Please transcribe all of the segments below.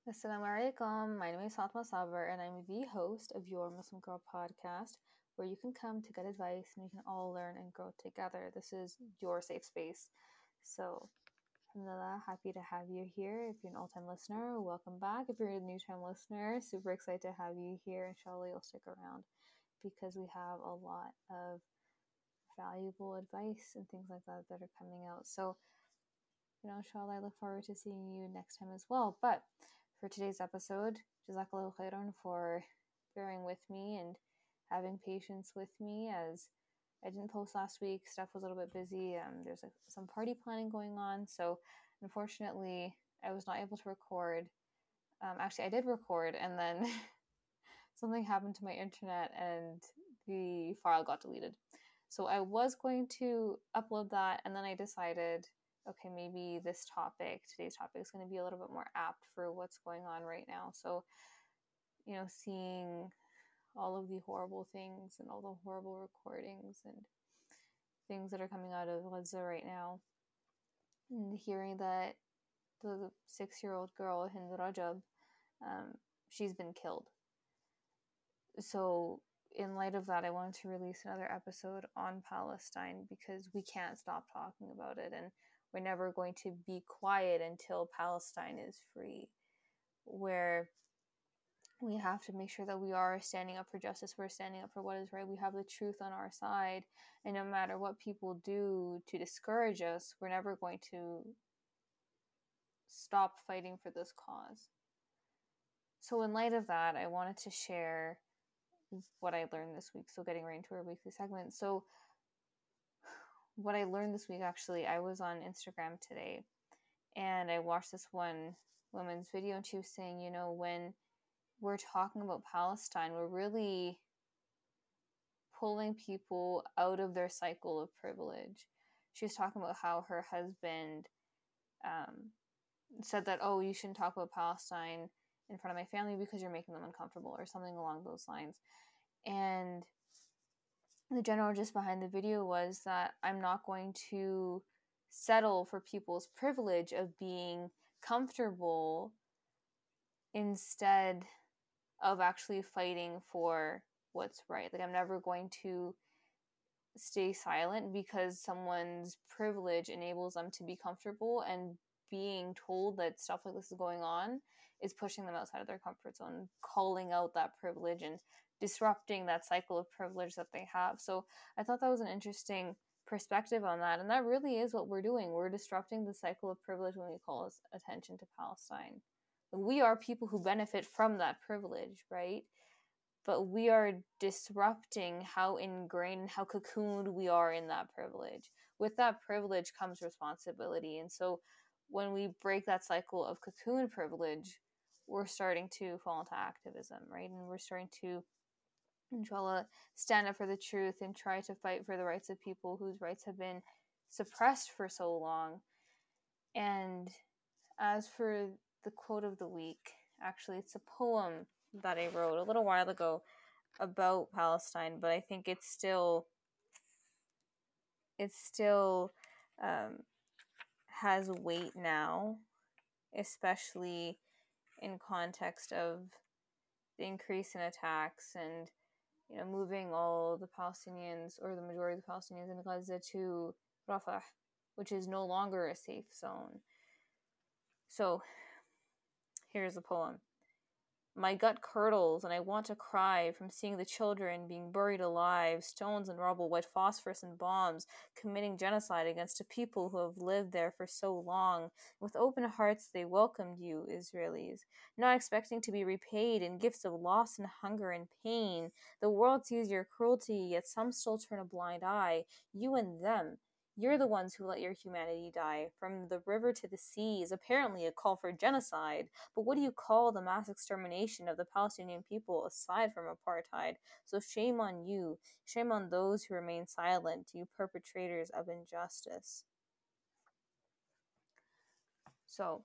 Assalamu alaikum. My name is Fatma Sabar, and I'm the host of Your Muslim Girl podcast, where you can come to get advice and we can all learn and grow together. This is your safe space. So, alhamdulillah, happy to have you here. If you're an all-time listener, welcome back. If you're a new-time listener, super excited to have you here. Inshallah, you'll stick around because we have a lot of valuable advice and things like that that are coming out. So, inshallah, I look forward to seeing you next time as well. But for today's episode, Jazakallahu khairan for bearing with me and having patience with me as I didn't post last week. Stuff was a little bit busy. There's some party planning going on. So unfortunately, I was not able to record. Actually, I did record and then something happened to my internet and the file got deleted. So I was going to upload that and then I decided, okay, maybe today's topic is going to be a little bit more apt for what's going on right now. So, seeing all of the horrible things and all the horrible recordings and things that are coming out of Gaza right now, and hearing that the 6-year-old girl, Hind Rajab, she's been killed. So in light of that, I wanted to release another episode on Palestine because we can't stop talking about it and we're never going to be quiet until Palestine is free, where we have to make sure that we are standing up for justice, we're standing up for what is right, we have the truth on our side, and no matter what people do to discourage us, we're never going to stop fighting for this cause. So in light of that, I wanted to share what I learned this week. So getting right into our weekly segment. So what I learned this week, actually, I was on Instagram today and I watched this one woman's video and she was saying, when we're talking about Palestine, we're really pulling people out of their cycle of privilege. She was talking about how her husband said that, oh, you shouldn't talk about Palestine in front of my family because you're making them uncomfortable or something along those lines. And the general gist behind the video was that I'm not going to settle for people's privilege of being comfortable instead of actually fighting for what's right. Like, I'm never going to stay silent because someone's privilege enables them to be comfortable, and being told that stuff like this is going on is pushing them outside of their comfort zone, calling out that privilege and disrupting that cycle of privilege that they have. So I thought that was an interesting perspective on that. And that really is what we're doing. We're disrupting the cycle of privilege when we call attention to Palestine. We are people who benefit from that privilege, right? But we are disrupting how ingrained and how cocooned we are in that privilege. With that privilege comes responsibility. And so when we break that cycle of cocoon privilege, we're starting to fall into activism, right? And we're starting to, inshallah, stand up for the truth and try to fight for the rights of people whose rights have been suppressed for so long. And as for the quote of the week, actually, it's a poem that I wrote a little while ago about Palestine, but I think it's still has weight now, especially in context of the increase in attacks and moving all the Palestinians, or the majority of the Palestinians in Gaza, to Rafah, which is no longer a safe zone. So here's the poem. My gut curdles and I want to cry from seeing the children being buried alive, stones and rubble, white phosphorus and bombs, committing genocide against a people who have lived there for so long. With open hearts they welcomed you, Israelis, not expecting to be repaid in gifts of loss and hunger and pain. The world sees your cruelty, yet some still turn a blind eye. You and them. You're the ones who let your humanity die. From the river to the sea is apparently a call for genocide. But what do you call the mass extermination of the Palestinian people aside from apartheid? So shame on you. Shame on those who remain silent, you perpetrators of injustice. So,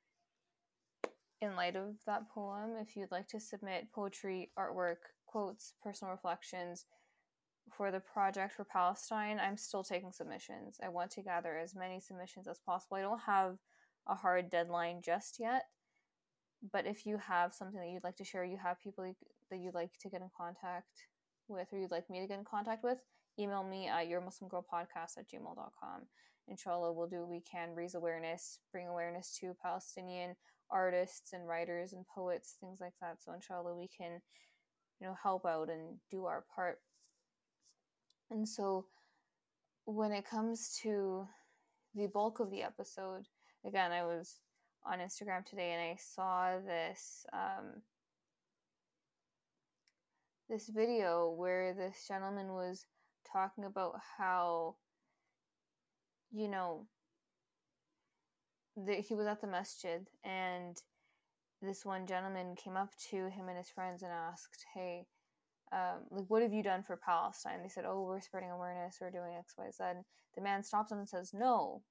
in light of that poem, if you'd like to submit poetry, artwork, quotes, personal reflections for the project for Palestine, I'm still taking submissions. I want to gather as many submissions as possible. I don't have a hard deadline just yet, But if you have something that you'd like to share, you have people that you'd like to get in contact with, or you'd like me to get in contact with, email me at yourmuslimgirlpodcast@gmail.com. Inshallah, we'll do what we can, raise awareness, bring awareness to Palestinian artists and writers and poets, things like that. So inshallah, we can, help out and do our part. And so when it comes to the bulk of the episode, again, I was on Instagram today and I saw this video where this gentleman was talking about how, he was at the masjid, and this one gentleman came up to him and his friends and asked, hey, what have you done for Palestine? They said, oh, we're spreading awareness, we're doing X, Y, Z. And the man stops them and says, no,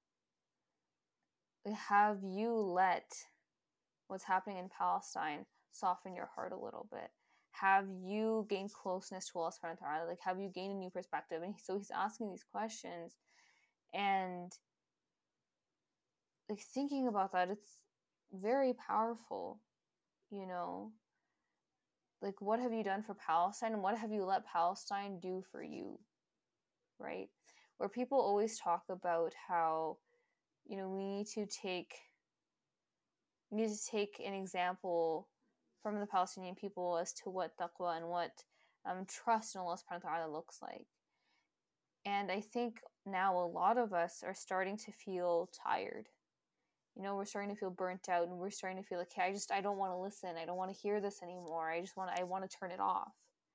have you let what's happening in Palestine soften your heart a little bit? Have you gained closeness to Allah subhanahu wa ta'ala? Like, have you gained a new perspective? And so he's asking these questions, and like thinking about that, it's very powerful, like, what have you done for Palestine, and what have you let Palestine do for you, right? Where people always talk about how, we need to take an example from the Palestinian people as to what taqwa and what trust in Allah subhanahu wa ta'ala looks like. And I think now a lot of us are starting to feel tired. We're starting to feel burnt out, and we're starting to feel like, hey, I don't want to listen. I don't want to hear this anymore. I want to turn it off,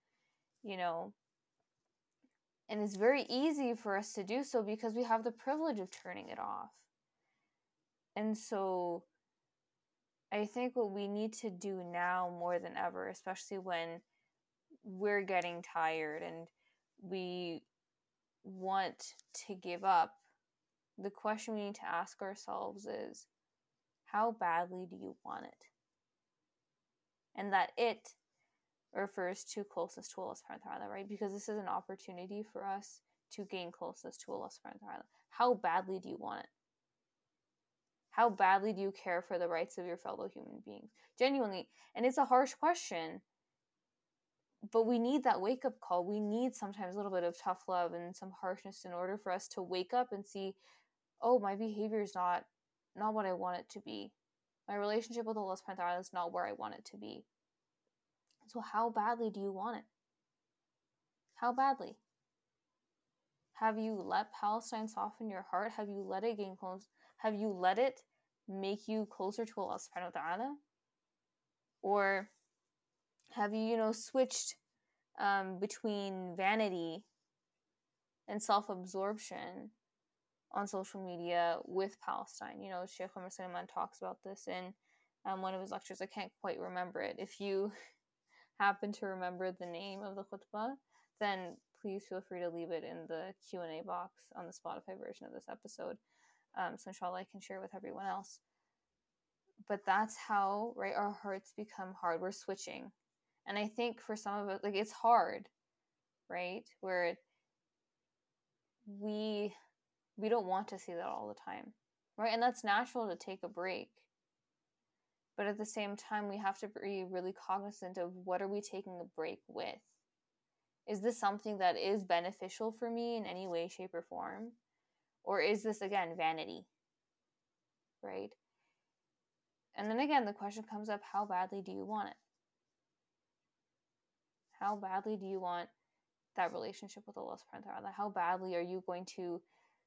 And it's very easy for us to do so because we have the privilege of turning it off. And so I think what we need to do now more than ever, especially when we're getting tired and we want to give up, the question we need to ask ourselves is, how badly do you want it? And that it refers to closeness to Allah subhanahu wa ta'ala, right? Because this is an opportunity for us to gain closeness to Allah subhanahu wa ta'ala. How badly do you want it? How badly do you care for the rights of your fellow human beings? Genuinely. And it's a harsh question, but we need that wake-up call. We need sometimes a little bit of tough love and some harshness in order for us to wake up and see, oh, my behavior is not what I want it to be. My relationship with Allah subhanahu wa ta'ala is not where I want it to be. So how badly do you want it? How badly? Have you let Palestine soften your heart? Have you let it gain close? Have you let it make you closer to Allah subhanahu wa ta'ala? Or have you, switched between vanity and self-absorption on social media with Palestine? Sheikh Omar Suleiman talks about this in one of his lectures. I can't quite remember it. If you happen to remember the name of the khutbah, then please feel free to leave it in the Q&A box on the Spotify version of this episode. So inshallah I can share with everyone else. But that's how, right, our hearts become hard. We're switching. And I think for some of us, like, it's hard, right? Where we don't want to see that all the time, right? And that's natural to take a break. But at the same time, we have to be really cognizant of what are we taking a break with? Is this something that is beneficial for me in any way, shape, or form? Or is this, again, vanity, right? And then again, the question comes up, how badly do you want it? How badly do you want that relationship with Allah subhanahu wa ta'ala? How badly are you going to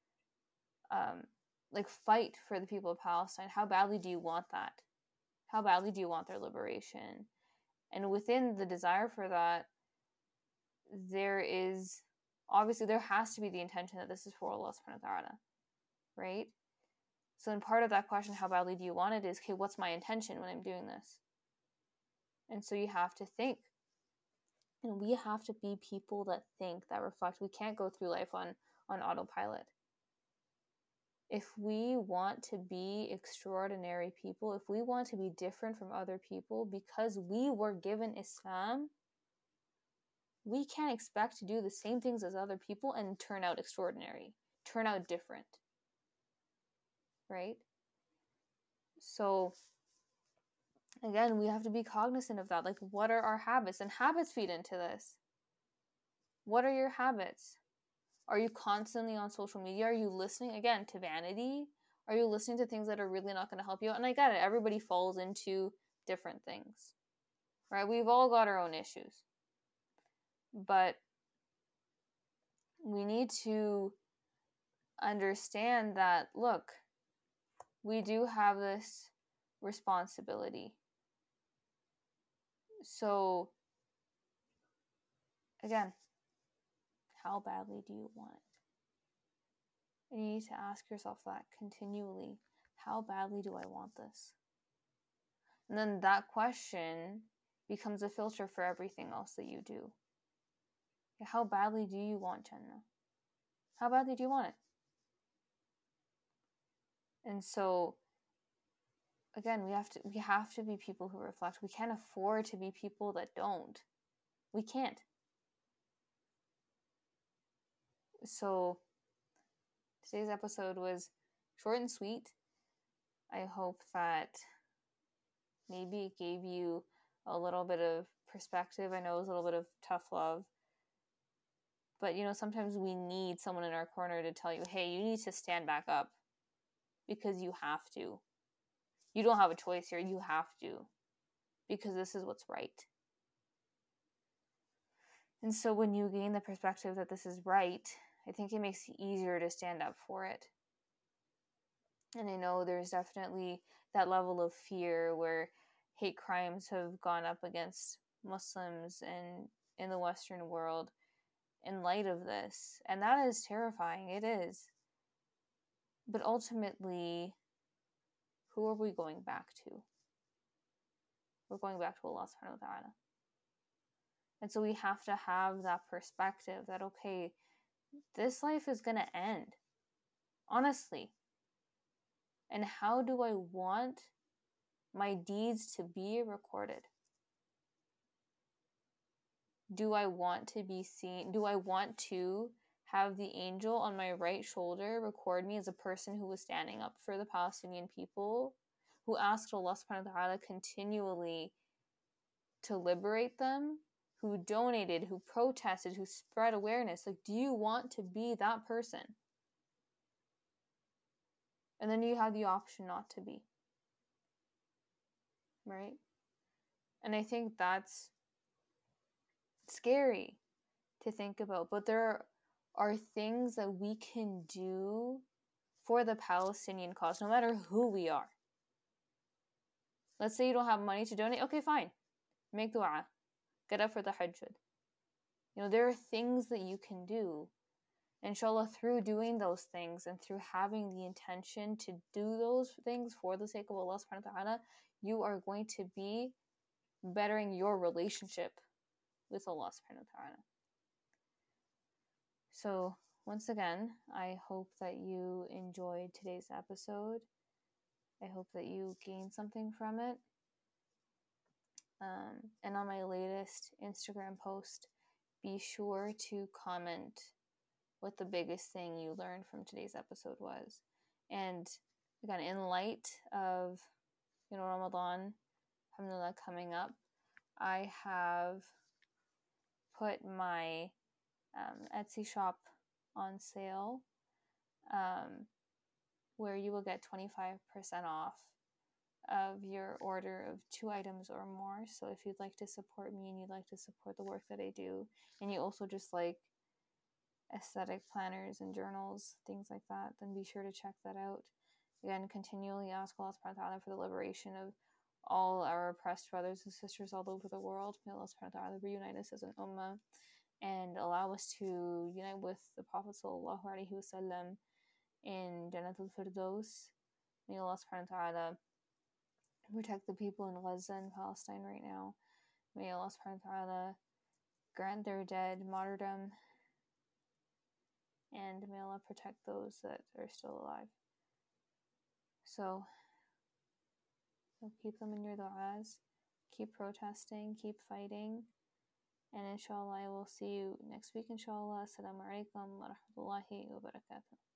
fight for the people of Palestine? How badly do you want that? How badly do you want their liberation? And within the desire for that, there has to be the intention that this is for Allah subhanahu wa ta'ala, right? So in part of that question, how badly do you want it, is, okay, what's my intention when I'm doing this? And so you have to think. And we have to be people that think, that reflect. We can't go through life on autopilot. If we want to be extraordinary people, if we want to be different from other people because we were given Islam, we can't expect to do the same things as other people and turn out extraordinary, turn out different, right? So again, we have to be cognizant of that. Like, what are our habits? And habits feed into this. What are your habits? Are you constantly on social media? Are you listening, again, to vanity? Are you listening to things that are really not going to help you? And I get it. Everybody falls into different things, right? We've all got our own issues. But we need to understand that, look, we do have this responsibility. So, again, how badly do you want it? And you need to ask yourself that continually. How badly do I want this? And then that question becomes a filter for everything else that you do. How badly do you want Jannah? How badly do you want it? And so, again, we have to be people who reflect. We can't afford to be people that don't. We can't. So today's episode was short and sweet. I hope that maybe it gave you a little bit of perspective. I know it was a little bit of tough love. But, sometimes we need someone in our corner to tell you, hey, you need to stand back up because you have to. You don't have a choice here. You have to, because this is what's right. And so when you gain the perspective that this is right, I think it makes it easier to stand up for it. And I know there's definitely that level of fear where hate crimes have gone up against Muslims and in the Western world in light of this. And that is terrifying. It is. But ultimately, who are we going back to? We're going back to Allah subhanahu wa ta'ala. And so we have to have that perspective that, okay, this life is going to end. Honestly. And how do I want my deeds to be recorded? Do I want to be seen? Do I want to have the angel on my right shoulder record me as a person who was standing up for the Palestinian people, who asked Allah subhanahu wa ta'ala continually to liberate them, who donated, who protested, who spread awareness? Like, do you want to be that person? And then you have the option not to be. Right? And I think that's scary to think about. But there are things that we can do for the Palestinian cause, no matter who we are. Let's say you don't have money to donate. Okay, fine. Make dua. Get up for the tahajjud. There are things that you can do. Inshallah, through doing those things and through having the intention to do those things for the sake of Allah subhanahu wa ta'ala, you are going to be bettering your relationship with Allah subhanahu wa ta'ala. So, once again, I hope that you enjoyed today's episode. I hope that you gained something from it. And on my latest Instagram post, be sure to comment what the biggest thing you learned from today's episode was. And again, in light of Ramadan, alhamdulillah, coming up, I have put my Etsy shop on sale, where you will get 25% off of your order of 2 items or more. So if you'd like to support me and you'd like to support the work that I do, and you also just like aesthetic planners and journals, things like that, then be sure to check that out. Again, continually ask Allah subhanahu wa ta'ala for the liberation of all our oppressed brothers and sisters all over the world. May Allah subhanahu wa ta'ala reunite us as an ummah and allow us to unite with the Prophet sallallahu alaihi wasallam in Jannatul Firdaus. May Allah subhanahu wa ta'ala protect the people in Gaza and Palestine right now. May Allah subhanahu wa ta'ala grant their dead martyrdom, and may Allah protect those that are still alive. So keep them in your du'as, keep protesting, keep fighting, and inshallah I will see you next week, inshallah. Assalamu alaikum wa rahmatullahi wa barakatuh.